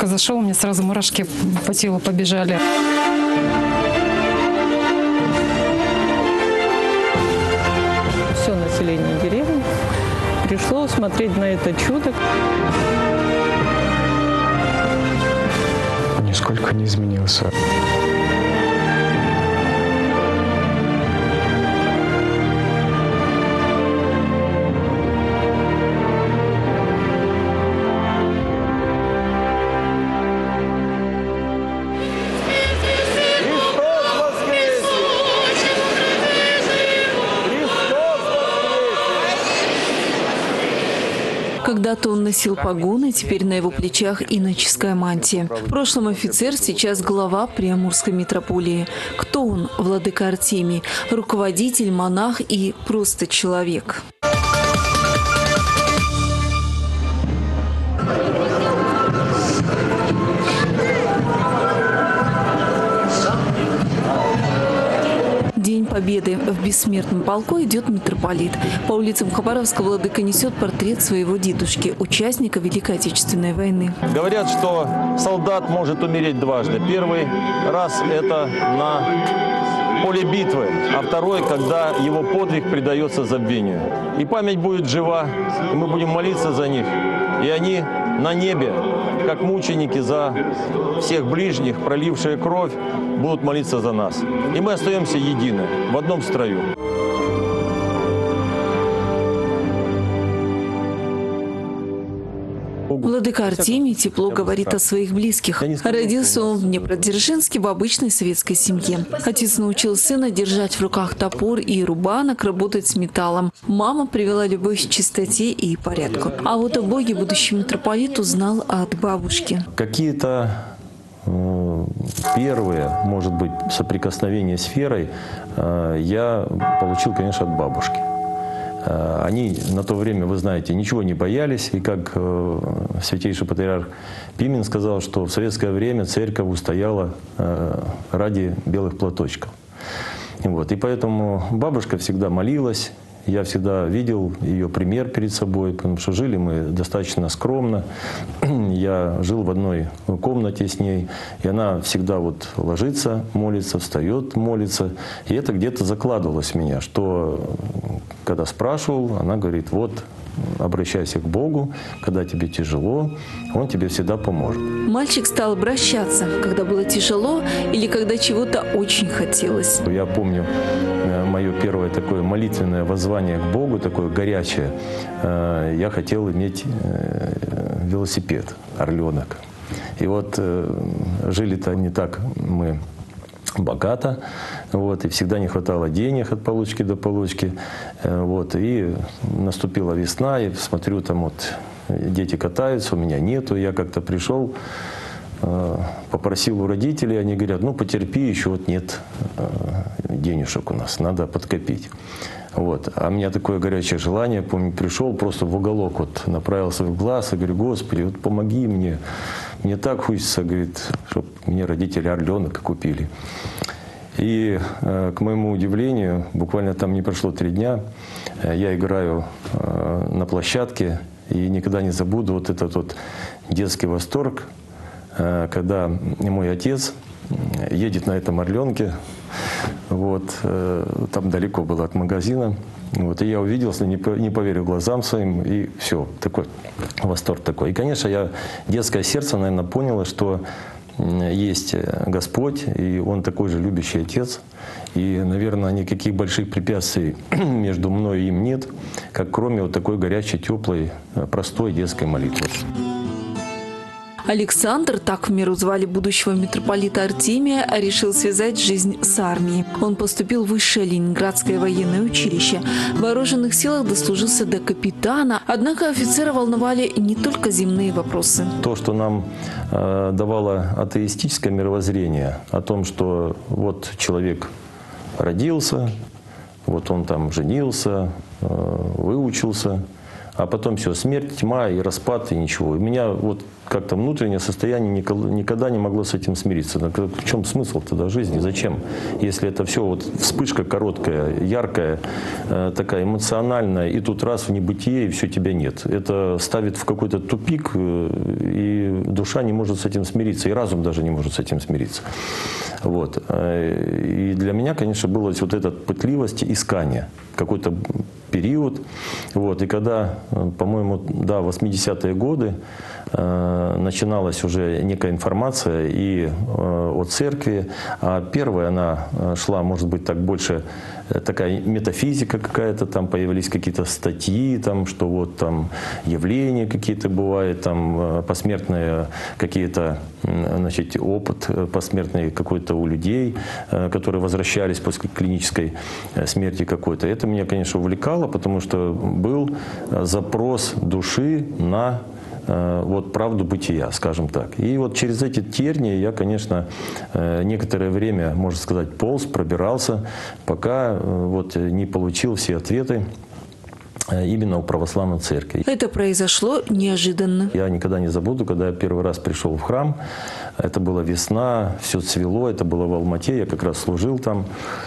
только зашел, у меня сразу мурашки по телу побежали. Все население деревни пришло смотреть на это чудо. Нисколько не изменился. Когда-то он носил погоны, теперь на его плечах иноческая мантия. В прошлом офицер, сейчас глава Приамурской митрополии. Кто он, владыка Артемий? Руководитель, монах и просто человек. День Победы. В бессмертном полку идет митрополит. По улицам Хабаровска владыка несет портрет своего дедушки, участника Великой Отечественной войны. Говорят, что солдат может умереть дважды. Первый раз это на поле битвы, а второй, когда его подвиг предается забвению. И память будет жива, и мы будем молиться за них. И они на небе, как мученики за всех ближних, пролившие кровь, будут молиться за нас. И мы остаемся едины, в одном строю. Владыка Артемий тепло говорит о своих близких. Родился он в Днепродзержинске в обычной советской семье. Отец научил сына держать в руках топор и рубанок, работать с металлом. Мама привела любовь к чистоте и порядку. А вот о Боге будущий митрополит узнал от бабушки. Какие-то первые, может быть, соприкосновения с верой я получил, конечно, от бабушки. Они на то время, вы знаете, ничего не боялись. И как святейший патриарх Пимен сказал, что в советское время церковь устояла ради белых платочков. Вот. И поэтому бабушка всегда молилась. Я всегда видел ее пример перед собой, потому что жили мы достаточно скромно. Я жил в одной комнате с ней, и она всегда вот ложится, молится, встает, молится. И это где-то закладывалось в меня, что когда спрашивал, она говорит, вот, обращайся к Богу, когда тебе тяжело, Он тебе всегда поможет. Мальчик стал обращаться, когда было тяжело или когда чего-то очень хотелось. Я помню мое первое такое молитвенное воззвание к Богу, такое горячее. Я хотел иметь велосипед, орленок. И вот жили-то не так мы богато, вот, и всегда не хватало денег от получки до получки. Вот, и наступила весна, и смотрю, там вот дети катаются, у меня нету. Я как-то пришел, попросил у родителей, они говорят, ну потерпи, еще вот нет денежек у нас, надо подкопить. Вот. А у меня такое горячее желание, помню, пришел просто в уголок, вот, направился в глаз и говорю, Господи, вот помоги мне. Мне так хочется, говорит, чтобы мне родители орленок купили. И, к моему удивлению, буквально там не прошло 3 дня, я играю на площадке и никогда не забуду вот этот вот детский восторг, когда мой отец едет на этом орленке, вот, там далеко было от магазина, вот, и я увиделся, не поверил глазам своим, и все, такой восторг такой. И, конечно, детское сердце, наверное, поняло, что есть Господь, и Он такой же любящий Отец. И, наверное, никаких больших препятствий между мной и им нет, как кроме вот такой горячей, теплой, простой детской молитвы. Александр, так в меру звали будущего митрополита Артемия, решил связать жизнь с армией. Он поступил в Высшее Ленинградское военное училище. В вооруженных силах дослужился до капитана, однако офицера волновали не только земные вопросы. То, что нам давало атеистическое мировоззрение о том, что вот человек родился, вот он там женился, выучился, а потом все, смерть, тьма и распад, и ничего. У меня вот как-то внутреннее состояние никогда не могло с этим смириться. В чем смысл тогда жизни? Зачем? Если это все вот вспышка короткая, яркая, такая эмоциональная, и тут раз в небытие, и все, тебя нет. Это ставит в какой-то тупик, и душа не может с этим смириться, и разум даже не может с этим смириться. Вот. И для меня, конечно, была вот эта пытливость, искание. Какой-то период. Вот. И когда, по-моему, да, 80-е годы начиналась уже некая информация и о церкви. А первая она шла, может быть, так больше такая метафизика какая-то, там появились какие-то статьи, там, что вот там явления какие-то бывают, там посмертные какие-то, значит, опыт посмертный какой-то у людей, которые возвращались после клинической смерти какой-то. Это меня, конечно, увлекало, потому что был запрос души на вот правду бытия, скажем так. И вот через эти тернии я, конечно, некоторое время, можно сказать, полз, пробирался, пока вот не получил все ответы именно у православной церкви. Это произошло неожиданно. Я никогда не забуду, когда я первый раз пришел в храм. Это была весна, все цвело, это было в Алмате, я как раз служил там.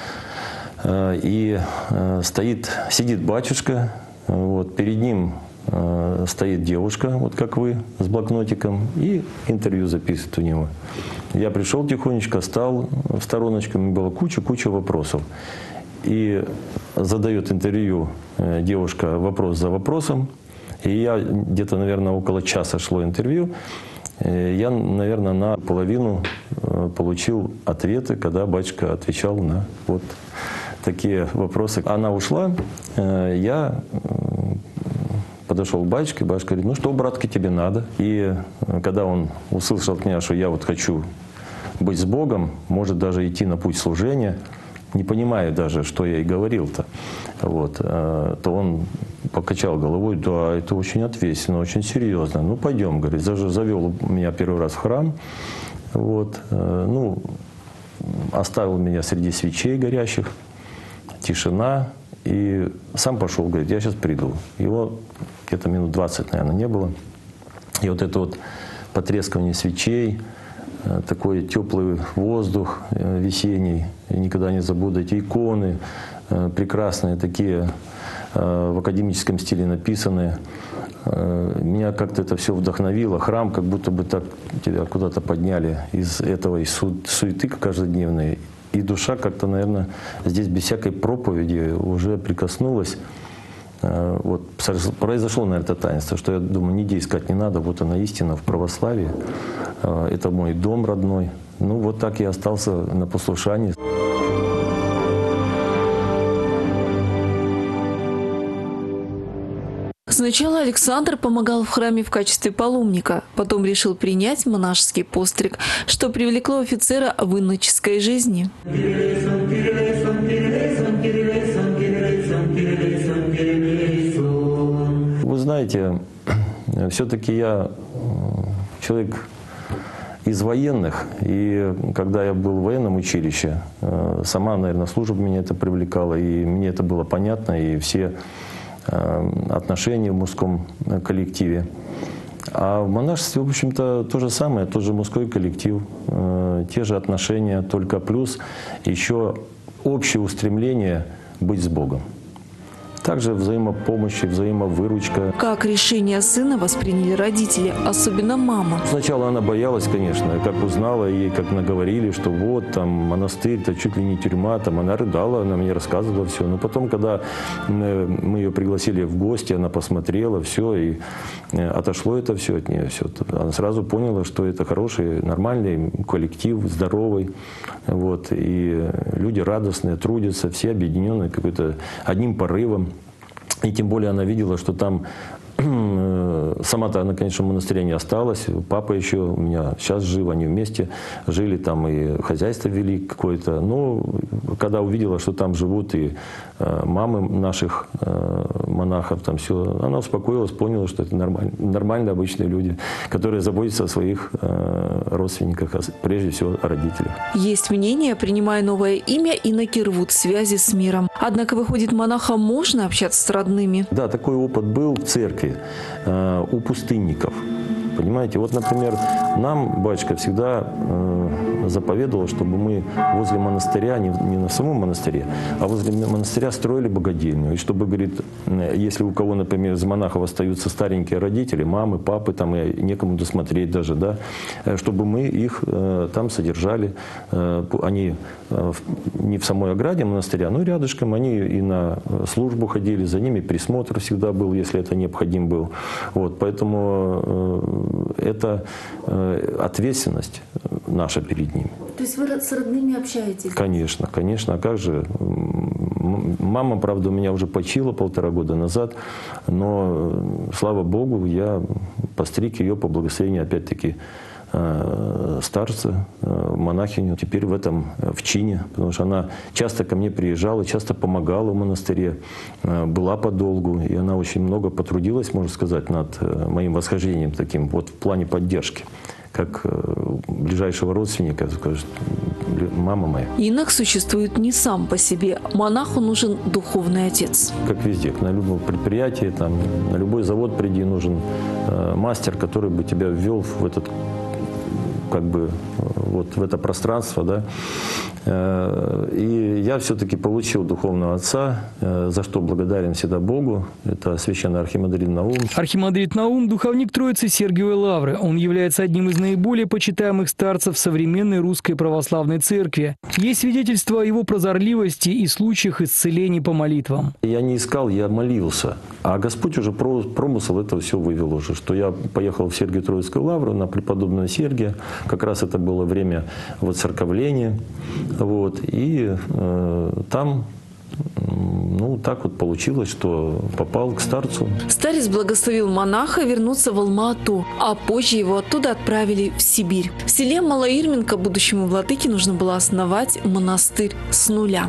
И сидит батюшка, вот, перед ним стоит девушка, вот как вы, с блокнотиком, и интервью записывает у него. Я пришел тихонечко, стал в стороночку, мне было куча вопросов. И задает интервью девушка вопрос за вопросом. И я где-то, наверное, около часа шло интервью. Я, наверное, на половину получил ответы, когда батюшка отвечал на вот такие вопросы. Она ушла, я подошел к батюшке, батюшка говорит: ну что, братка, тебе надо? И когда он услышал от меня, что я вот хочу быть с Богом, может даже идти на путь служения, не понимая даже, что я и говорил-то, вот, то он покачал головой: да, это очень ответственно, очень серьезно. Ну, пойдем, говорит, завел меня первый раз в храм, вот, ну, оставил меня среди свечей горящих, тишина, и сам пошел, говорит: я сейчас приду. Его где-то минут 20, наверное, не было. И вот это вот потрескивание свечей, такой теплый воздух весенний, я никогда не забуду, эти иконы прекрасные, такие в академическом стиле написанные. Меня как-то это все вдохновило. Храм как будто бы так тебя куда-то подняли из этого, из суеты каждодневной. И душа как-то, наверное, здесь без всякой проповеди уже прикоснулась. Вот произошло, наверное, это таинство, что я думаю, нигде искать не надо, вот она истина в православии. Это мой дом родной. Ну вот так я остался на послушании. Сначала Александр помогал в храме в качестве паломника, потом решил принять монашеский постриг, что привлекло офицера в иноческой жизни. Вы знаете, все-таки я человек из военных, и когда я был в военном училище, сама, наверное, служба меня это привлекала, и мне это было понятно, и все отношения в мужском коллективе. А в монашестве, в общем-то, то же самое, тот же мужской коллектив, те же отношения, только плюс еще общее устремление быть с Богом. Также взаимопомощь, взаимовыручка. Как решение сына восприняли родители, особенно мама? Сначала она боялась, конечно, как узнала, ей как наговорили, что вот там монастырь, это чуть ли не тюрьма, там она рыдала, она мне рассказывала все. Но потом, когда мы ее пригласили в гости, она посмотрела все, и отошло это все от нее. Все. Она сразу поняла, что это хороший, нормальный коллектив, здоровый. Вот, и люди радостные, трудятся, все объединенные какой-то одним порывом. И тем более она видела, что там сама-то она, конечно, в монастыре не осталась. Папа еще у меня сейчас жив, они вместе жили там и хозяйство вели какое-то. Но когда увидела, что там живут и мамы наших монахов, там все, она успокоилась, поняла, что это нормальные обычные люди, которые заботятся о своих родственниках, прежде всего о родителях. Есть мнение, принимая новое имя, иноки рвут связи с миром. Однако, выходит, монахам можно общаться с родными? Да, такой опыт был в церкви у пустынников. понимаете? Вот, например, нам батюшка всегда заповедовал, чтобы мы возле монастыря, не на самом монастыре, а возле монастыря строили богадельню. И чтобы, говорит, если у кого, например, из монахов остаются старенькие родители, мамы, папы, там, и некому досмотреть даже, да, чтобы мы их там содержали. Они не в самой ограде монастыря, но рядышком. Они и на службу ходили, за ними присмотр всегда был, если это необходим был. Вот, поэтому это ответственность наша перед ними. То есть вы с родными общаетесь? Конечно, конечно. А как же? Мама, правда, у меня уже почила 1,5 года назад, но, слава Богу, я постриг ее по благословению, опять-таки, старца, монахиню, теперь в чине, потому что она часто ко мне приезжала, часто помогала в монастыре, была подолгу, и она очень много потрудилась, можно сказать, над моим восхождением таким, вот в плане поддержки, как ближайшего родственника, скажет, мама моя. Инок существует не сам по себе. Монаху нужен духовный отец. Как везде, на любом предприятии, там, на любой завод приди, нужен мастер, который бы тебя ввел в этот, как бы, вот в это пространство, да. И я все-таки получил духовного отца, за что благодарен всегда Богу. Это священный архимандрит Наум. Архимандрит Наум – духовник Троицы Сергиевой Лавры. Он является одним из наиболее почитаемых старцев современной русской православной церкви. Есть свидетельства о его прозорливости и случаях исцелений по молитвам. Я не искал, я молился. А Господь уже промысл это все вывел уже, что я поехал в Сергиево-Троицкую Лавру на преподобного Сергия. Как раз это было время воцерковления. Вот, и там, ну, так вот получилось, что попал к старцу. Старец благословил монаха вернуться в Алма-Ату, а позже его оттуда отправили в Сибирь. В селе Малоирменко будущему владыке нужно было основать монастырь с нуля.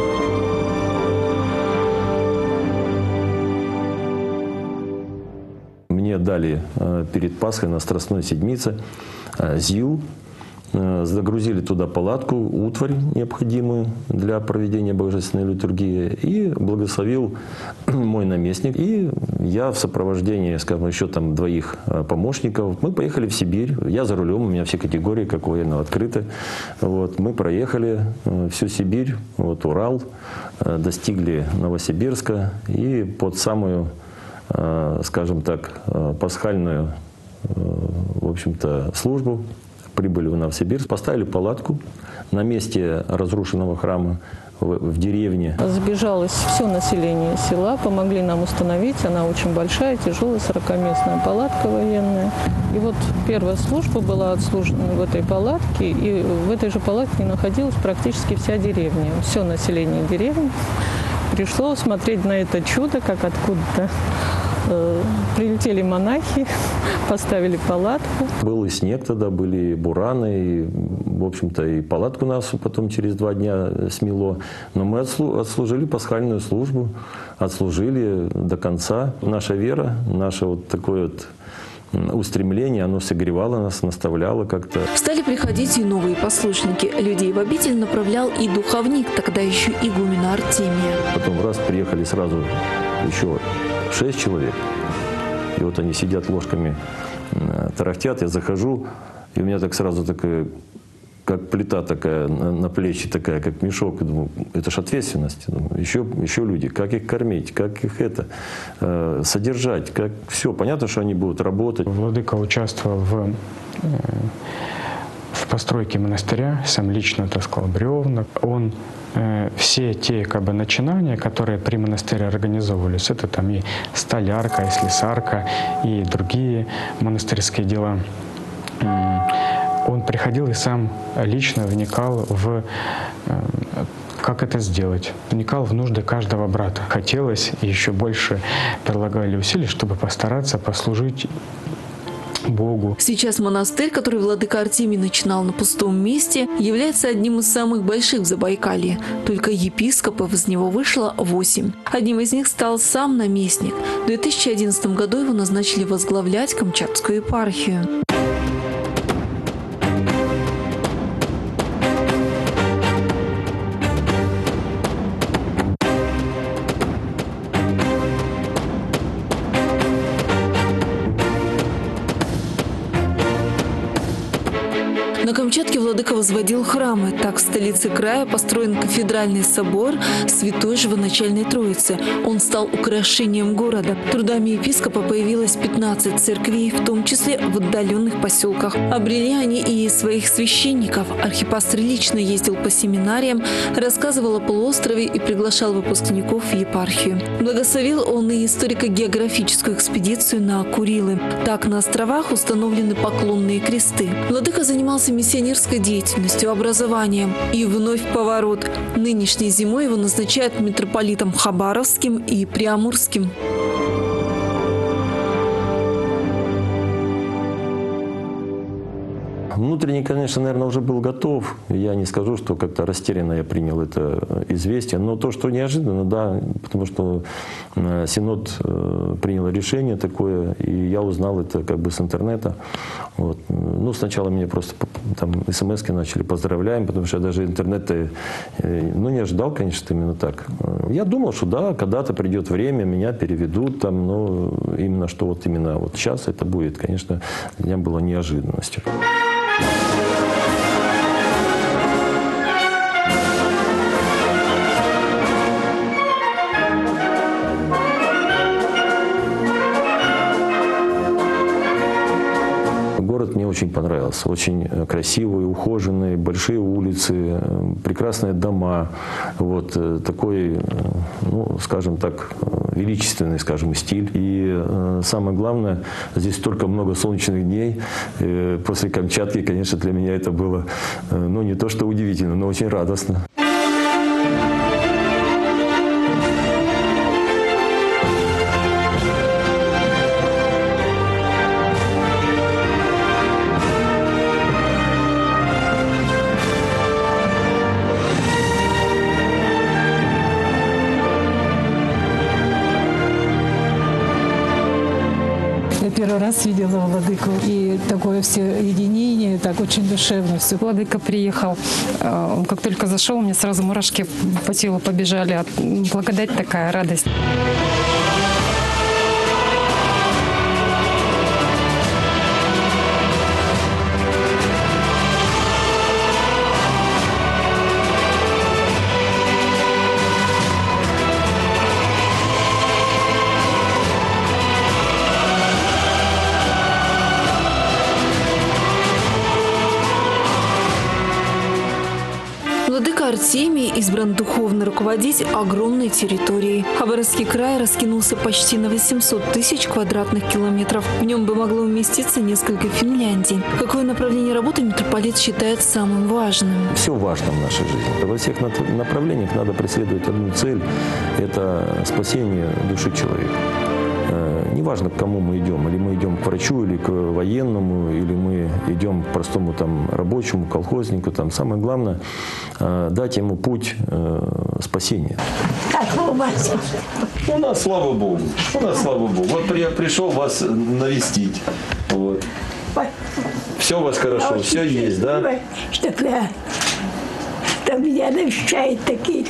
Мне дали перед Пасхой на Страстной Седмице ЗИЛ. Загрузили туда палатку, утварь необходимую для проведения божественной литургии, и благословил мой наместник. И я в сопровождении, скажем, еще там 2 помощников, мы поехали в Сибирь. Я за рулем, у меня все категории, как у военного, открыты. Вот, мы проехали всю Сибирь, вот, Урал, достигли Новосибирска, и под самую, скажем так, пасхальную, в общем-то, службу прибыли в Новосибирск, поставили палатку на месте разрушенного храма в деревне. Сбежалось все население села, помогли нам установить. Она очень большая, тяжелая, 40-местная палатка военная. И вот первая служба была отслужена в этой палатке, и в этой же палатке находилась практически вся деревня. Все население деревни пришло смотреть на это чудо, как откуда-то прилетели монахи, поставили палатку. Был и снег тогда, были и бураны, и, в общем-то, и палатку нас потом через 2 дня смело. Но мы отслужили пасхальную службу, отслужили до конца. Наша вера, наше вот такое вот устремление, оно согревало нас, наставляло как-то. Стали приходить и новые послушники. Людей в обитель направлял и духовник, тогда еще игумена Артемия. Потом раз приехали сразу еще 6 человек. И вот они сидят ложками, тарахтят. Я захожу, и у меня так сразу такая, как плита такая на плечи, такая, как мешок. И думаю, это ж ответственность. Думаю, еще люди, как их кормить, как их содержать, как все. Понятно, что они будут работать. Владыка участвовал в постройке монастыря, сам лично таскал бревна. Он все те начинания, которые при монастыре организовывались, это там и столярка, и слесарка, и другие монастырские дела, он приходил и сам лично вникал в как это сделать. Вникал в нужды каждого брата. Хотелось и еще больше прилагали усилий, чтобы постараться послужить Богу. Сейчас монастырь, который владыка Артемий начинал на пустом месте, является одним из самых больших в Забайкалье. Только епископов из него вышло 8. Одним из них стал сам наместник. В 2011 году его назначили возглавлять Камчатскую епархию. На Камчатке владыка возводил храмы. Так в столице края построен кафедральный собор Святой Живоначальной Троицы. Он стал украшением города. Трудами епископа появилось 15 церквей, в том числе в отдаленных поселках. Обрели они и своих священников. Архипастырь лично ездил по семинариям, рассказывал о полуострове и приглашал выпускников в епархию. Благословил он и историко-географическую экспедицию на Курилы. Так на островах установлены поклонные кресты. Владыка занимался миссионерской деятельностью, образованием. И вновь поворот. Нынешней зимой его назначают митрополитом Хабаровским и Приамурским. Внутренне, конечно, наверное, уже был готов. Я не скажу, что как-то растерянно я принял это известие. Но то, что неожиданно, да, потому что Синод принял решение такое, и я узнал это как бы с интернета. Вот. Ну, сначала мне просто там смс-ки начали «поздравляем», потому что я даже интернет не ожидал, конечно, именно так. Я думал, что да, когда-то придет время, меня переведут там, но именно что вот именно вот сейчас это будет, конечно, для меня было неожиданностью. Город мне очень понравился. Очень красивый, ухоженный, большие улицы, прекрасные дома. Вот такой, ну, скажем так, величественный, скажем, стиль. И самое главное, здесь столько много солнечных дней. После Камчатки, конечно, для меня это было, ну, не то что удивительно, но очень радостно. Я первый раз видела владыку, и такое все единение, так очень душевно все. Владыка приехал, он как только зашел, у меня сразу мурашки по телу побежали. Благодать такая, радость. Владыка Артемий избран духовно руководить огромной территорией. Хабаровский край раскинулся почти на 800 тысяч квадратных километров. В нем бы могло уместиться несколько Финляндий. Какое направление работы митрополит считает самым важным? Все важно в нашей жизни. Во всех направлениях надо преследовать одну цель – это спасение души человека. Неважно, к кому мы идем, или мы идем к врачу, или к военному, или мы идем к простому там, рабочему, колхознику. Там. Самое главное – дать ему путь спасения. У нас, слава Богу. У нас, слава Богу. Вот я пришел вас навестить. Вот. Все у вас хорошо, все есть, да? Что меня навещают такие.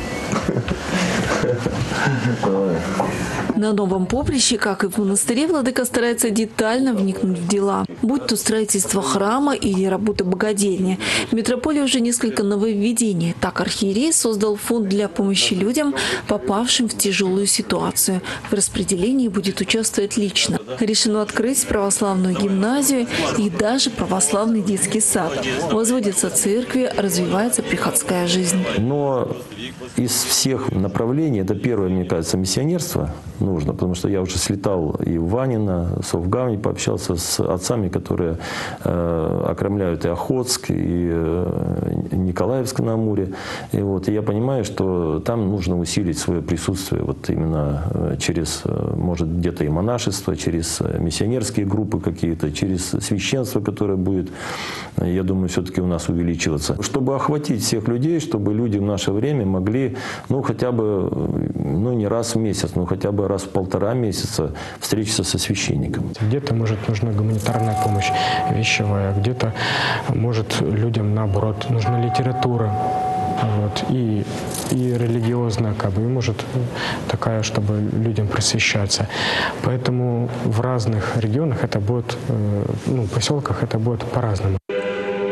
На новом поприще, как и в монастыре, владыка старается детально вникнуть в дела. Будь то строительство храма или работа богадельни. В митрополии уже несколько нововведений. Так архиерей создал фонд для помощи людям, попавшим в тяжелую ситуацию. В распределении будет участвовать лично. Решено открыть православную гимназию и даже православный детский сад. Возводятся церкви, развивается приходская жизнь. Но из всех направлений, это первое, мне кажется, миссионерство нужно, потому что я уже слетал и в Ванино, Совгавань, пообщался с отцами, которые окромляют и Охотск, и Николаевск на Амуре. И вот и я понимаю, что там нужно усилить свое присутствие вот именно через, может, где-то и монашество, через миссионерские группы какие-то, через священство, которое будет, я думаю, все-таки у нас увеличиваться. Чтобы охватить всех людей, чтобы люди в наше время могли, ну, хотя бы, ну, не раз в месяц, но хотя бы раз в 1,5 месяца встретиться со священником. Где-то, может, нужна гуманитарная помощь вещевая, где-то, может, людям, наоборот, нужна литература. Вот, и религиозная, как бы, и может такая, чтобы людям просвещаться. Поэтому в разных регионах это будет, ну, поселках это будет по-разному.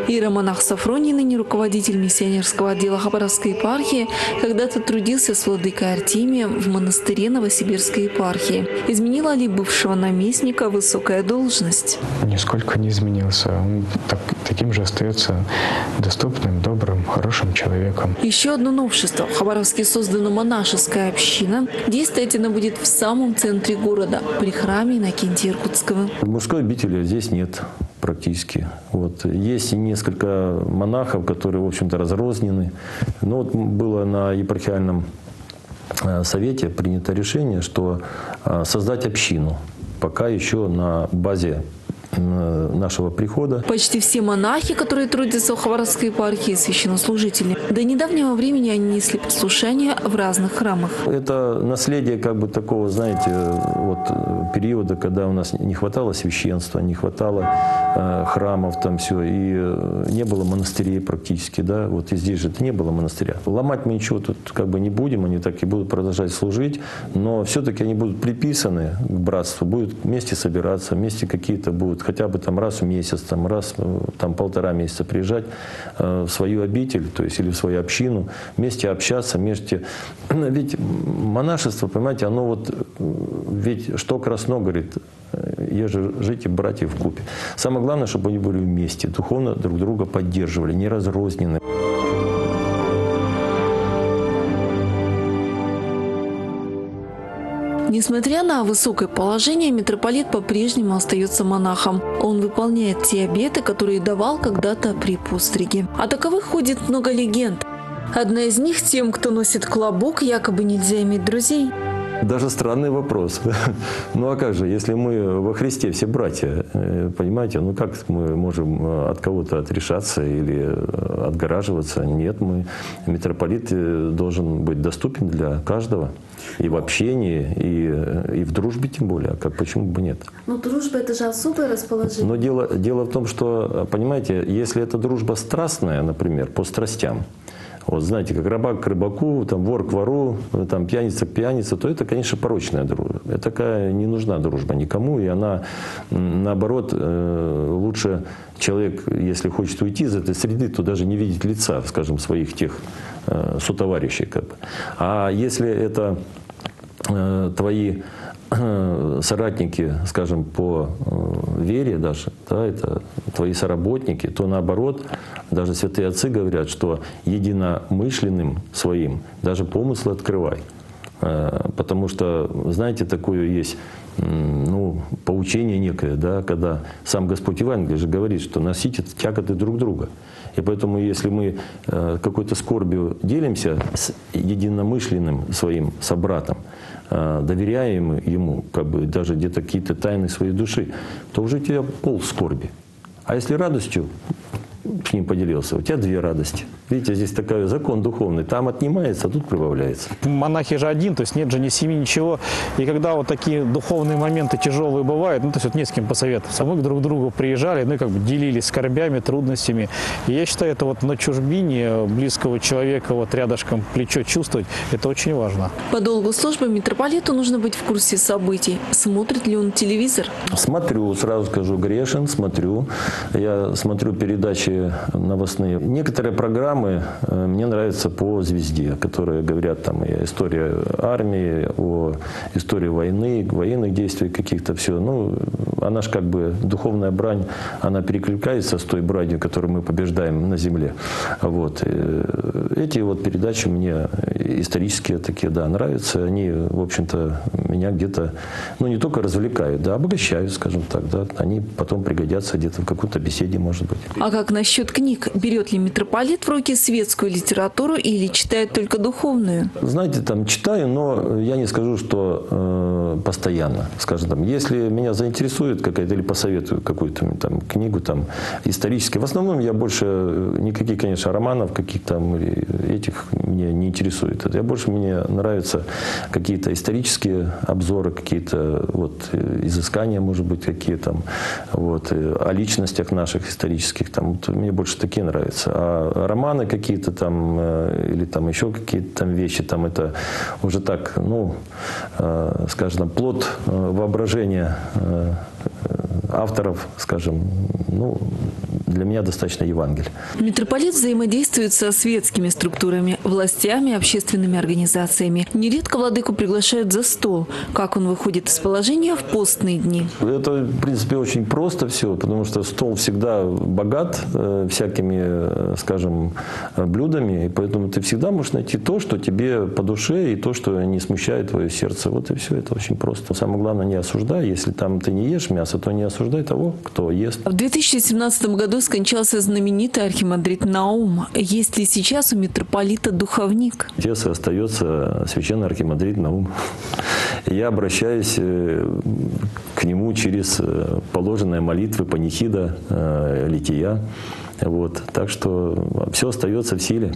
Иеромонах Сафроний, ныне руководитель миссионерского отдела Хабаровской епархии, когда-то трудился с владыкой Артемием в монастыре Новосибирской епархии. Изменила ли бывшего наместника высокая должность? Нисколько не изменился. Он таким же остается доступным, добрым, хорошим человеком. Еще одно новшество. В Хабаровске создана монашеская община. Действовать она будет в самом центре города, при храме Иннокентия Иркутского. Мужской обители здесь нет практически. Вот. Есть несколько монахов, которые, в общем-то, разрознены. Но вот было на епархиальном совете принято решение, что создать общину. Пока еще на базе нашего прихода. Почти все монахи, которые трудятся в Хабаровской епархии, священнослужители. До недавнего времени они несли послушание в разных храмах. Это наследие как бы такого, знаете, вот периода, когда у нас не хватало священства, не хватало храмов, там все, и не было монастырей практически, да, вот и здесь же не было монастыря. Ломать мы ничего тут как бы не будем, они так и будут продолжать служить, но все-таки они будут приписаны к братству, будут вместе собираться, вместе какие-то будут хотя бы там раз в месяц, там раз там полтора месяца приезжать в свою обитель, то есть или в свою общину, вместе общаться, вместе. Ведь монашество, понимаете, оно вот, ведь что красно говорит, еже жите, братья вкупе. Самое главное, чтобы они были вместе, духовно друг друга поддерживали, не разрознены. Несмотря на высокое положение, митрополит по-прежнему остается монахом. Он выполняет те обеты, которые давал когда-то при постриге. О таковых ходит много легенд. Одна из них – тем, кто носит клобук, якобы нельзя иметь друзей. Даже странный вопрос. Ну а как же, если мы во Христе все братья, понимаете, ну как мы можем от кого-то отрешаться или отгораживаться? Нет, митрополит должен быть доступен для каждого. И в общении, и в дружбе тем более. Почему бы нет? Но дружба – это же особое расположение. Но дело в том, что, понимаете, если это дружба страстная, например, по страстям, вот знаете, как рыбак к рыбаку, там, вор к вору, там, пьяница к пьянице, то это, конечно, порочная дружба. Это такая не нужна дружба никому, и она, наоборот, лучше человек, если хочет уйти из этой среды, то даже не видеть лица, скажем, своих тех сотоварищей. Как бы. А если это твои соратники, скажем, по вере даже, да, это твои соработники, то наоборот, даже святые отцы говорят, что единомышленным своим даже помыслы открывай. Потому что, знаете, такое есть поучение некое, да, когда сам Господь Евангелие же говорит, что носите тяготы друг друга. И поэтому, если мы какой-то скорбью делимся с единомышленным своим собратом, доверяем ему, как бы даже где-то какие-то тайны своей души, то уже у тебя пол скорби. А если радостью с ним поделился, у тебя две радости. Видите, здесь такой закон духовный. Там отнимается, а тут прибавляется. Монахи же один, то есть нет же ни семьи, ничего. И когда вот такие духовные моменты тяжелые бывают, то есть вот не с кем посоветоваться. Мы друг к другу приезжали, и как бы делились скорбями, трудностями. И я считаю, это вот на чужбине близкого человека вот рядышком плечо чувствовать, это очень важно. По долгу службы митрополиту нужно быть в курсе событий. Смотрит ли он телевизор? Смотрю, сразу скажу, грешен, смотрю. Я смотрю передачи новостные. Некоторые программы мне нравятся по «Звезде», которые говорят там и о истории армии, о истории войны, военных действий каких-то, все. Ну, она же как бы, духовная брань, она перекликается с той бранью, которую мы побеждаем на земле. Вот. Эти вот передачи мне исторические такие, да, нравятся. Они, в общем-то, меня где-то, не только развлекают, да, обогащают, скажем так, да. Они потом пригодятся где-то в какой-то беседе, может быть. А как насчет книг? Берет ли митрополит в руки светскую литературу или читает только духовную? Знаете, там читаю, но я не скажу, что постоянно. Скажем, там, если меня заинтересует какая-то или посоветую какую-то там книгу там историческую. В основном я больше никаких, конечно, романов каких-то этих мне не интересует. Мне нравятся какие-то исторические обзоры, какие-то вот изыскания, может быть, какие там вот о личностях наших исторических. Там вот, мне больше такие нравятся. А романы какие-то там или там еще какие-то там вещи, там это уже так, скажем, плод воображения авторов, скажем, для меня достаточно Евангелие. Митрополит взаимодействует со светскими структурами, властями, общественными организациями. Нередко владыку приглашают за стол. Как он выходит из положения в постные дни? Это, в принципе, очень просто все, потому что стол всегда богат всякими, скажем, блюдами, и поэтому ты всегда можешь найти то, что тебе по душе, и то, что не смущает твое сердце. Вот и все, это очень просто. Самое главное, не осуждай. Если там ты не ешь мясо, то не осуждай того, кто ест. В 2017 году скончался знаменитый архимандрит Наум. Есть ли сейчас у митрополита духовник? Отец остается священный архимандрит Наум. Я обращаюсь к нему через положенные молитвы, панихида, лития. Вот. Так что все остается в силе.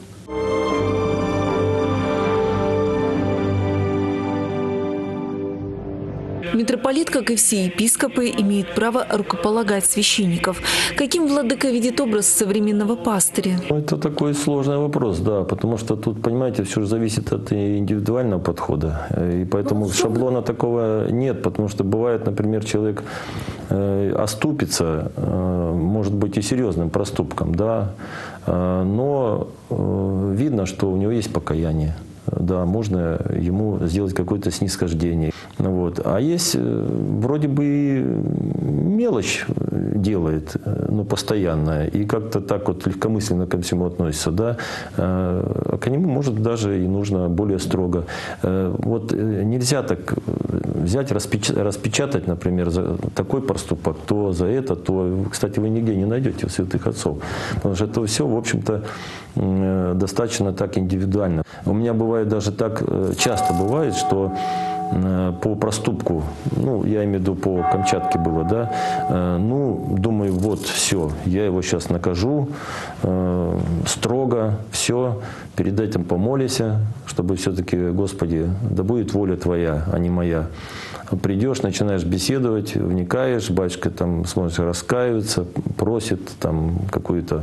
Митрополит, как и все епископы, имеет право рукополагать священников. Каким владыка видит образ современного пастыря? Это такой сложный вопрос, да, потому что тут, понимаете, все же зависит от индивидуального подхода. И поэтому шаблона такого нет, потому что бывает, например, человек оступится, может быть, и серьезным проступком, да, но видно, что у него есть покаяние. Да, можно ему сделать какое-то снисхождение. Вот. А есть вроде бы и мелочь делает, но постоянная, и как-то так вот легкомысленно ко всему относится. Да? А к нему, может, даже и нужно более строго. Вот нельзя так взять, распечатать, например, за такой проступок, то за это, то... Кстати, вы нигде не найдете у святых отцов. Потому что это все, в общем-то, достаточно так индивидуально. У меня бывает даже так, часто бывает, что по проступку, ну, я имею в виду по Камчатке было, да, ну, думаю, вот, все, я его сейчас накажу, строго, все, перед этим помолися, чтобы все-таки, Господи, да будет воля Твоя, а не моя. Придешь, начинаешь беседовать, вникаешь, батюшка там, смотришь, раскаивается, просит там какую-то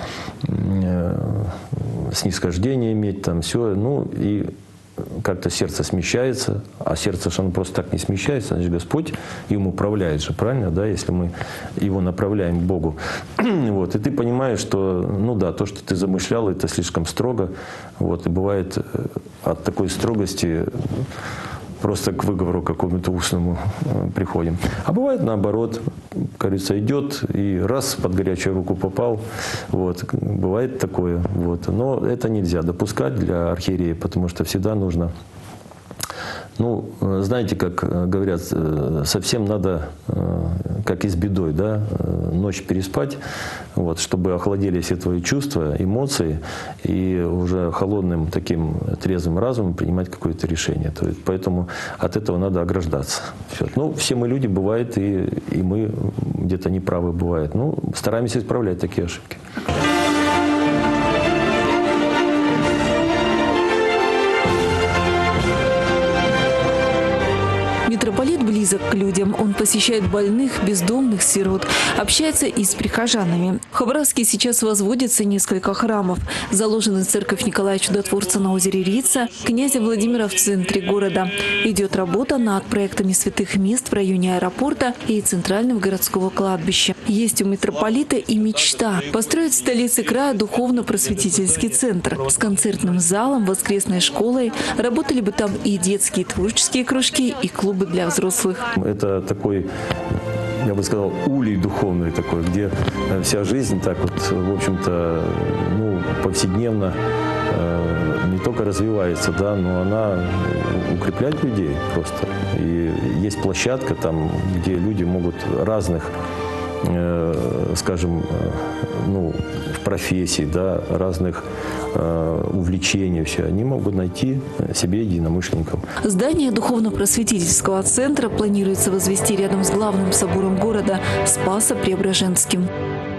снисхождение иметь, там все, ну, и как-то сердце смещается, а сердце же оно просто так не смещается, значит, Господь им управляет же, правильно, да, если мы его направляем к Богу. Вот, и ты понимаешь, что, ну да, то, что ты замышлял, это слишком строго, вот, и бывает от такой строгости просто к выговору какому-то устному приходим. А бывает наоборот, кажется, идет и раз под горячую руку попал. Вот. Бывает такое. Вот. Но это нельзя допускать для архиерея, потому что всегда нужно... Ну, знаете, как говорят, совсем надо, как и с бедой, да, ночь переспать, вот, чтобы охладили все твои чувства, эмоции, и уже холодным таким трезвым разумом принимать какое-то решение. То есть, поэтому от этого надо ограждаться. Все. Ну, все мы люди, бывает, и мы где-то неправы бывает. Ну, стараемся исправлять такие ошибки. Митрополит близок к людям. Он посещает больных, бездомных, сирот, общается и с прихожанами. В Хабаровске сейчас возводится несколько храмов. Заложена церковь Николая Чудотворца на озере Рица, князя Владимира в центре города. Идет работа над проектами святых мест в районе аэропорта и центрального городского кладбища. Есть у митрополита и мечта – построить в столице края духовно-просветительский центр с концертным залом, воскресной школой. Работали бы там и детские творческие кружки, и клубы для взрослых. Это такой, я бы сказал, улей духовный такой, где вся жизнь так вот, в общем-то, ну, повседневно не только развивается, да, но она укрепляет людей просто. И есть площадка там, где люди могут разных, скажем, ну, профессий, да, разных увлечений, все, они могут найти себе единомышленников. Здание духовно-просветительского центра планируется возвести рядом с главным собором города Спасо-Преображенским.